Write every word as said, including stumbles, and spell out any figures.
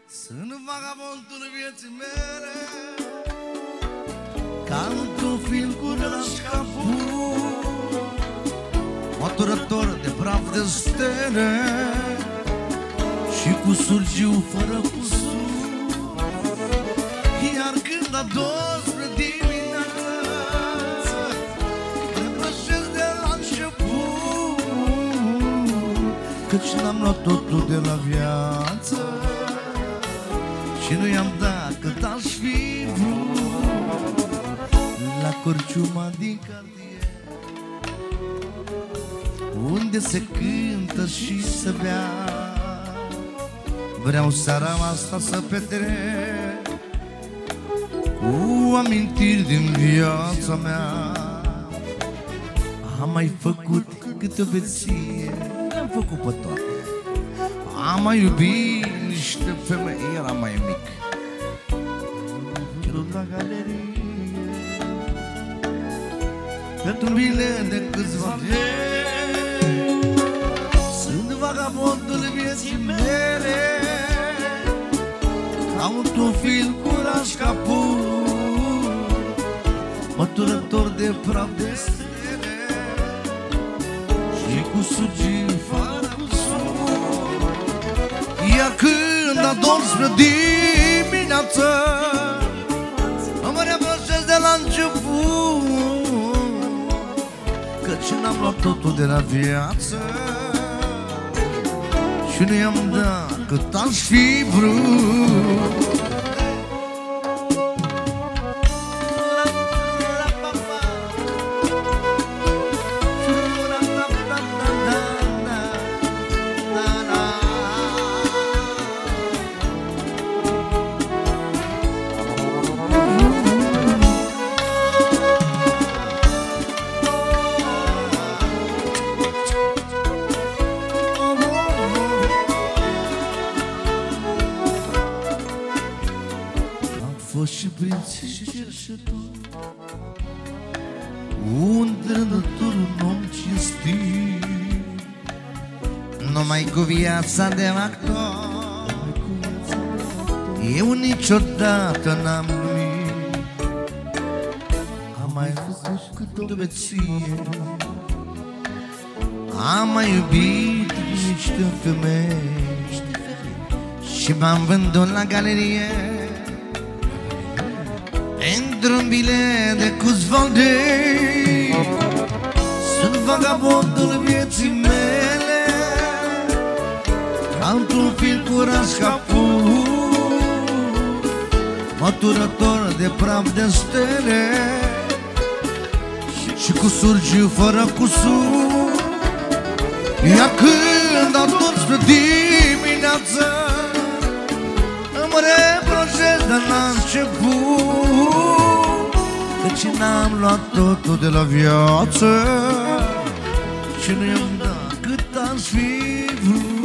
Sunt vagabondul vieții mele, ca într-un film cu răscapul, măturător de praf de stele și cu surgiu fără cusur. Iar când a dos spre dimineață, reproșesc de la început, căci n-am luat totul de la viață și nu i-am dat cât aș fi vrut. La corciuma din cartier, unde se cântă și se bea, vreau seara asta să petrec cu amintiri din viața mea. Am mai făcut câte o beție, le-am făcut pe toate. Am mai iubit niște femei, eram mai mic, cerut la galerie pentru un bilet de câțiva lei. Sunt vagabondul vieții mele, ca un film cu rașcapul, măturător de praf de stele și cu surgiri fără cusur. Iar când adorm spre dimineață, mă reproșez de la început, căci n-am luat totul de la viață și nu i-am dat cât aș fi vrut. Fost și prinț și cerșetor, un trădător, un om cinstit, numai cu viața de actor eu niciodată n-am glumit. Am mai făcut câte o beție, am mai iubit niște femei și m-am vândut la galerie pentru-un bilet de câțiva lei. Sunt vagabondul vieții mele, ca într-un film cu rașcapul, măturător de praf de stele și cu surgiu fără cusur. Iar când adorm spre dimineață, îmi reproșez de la început, căci n-am luat totul de la viață și nu i-am dat cât aș fi vrut.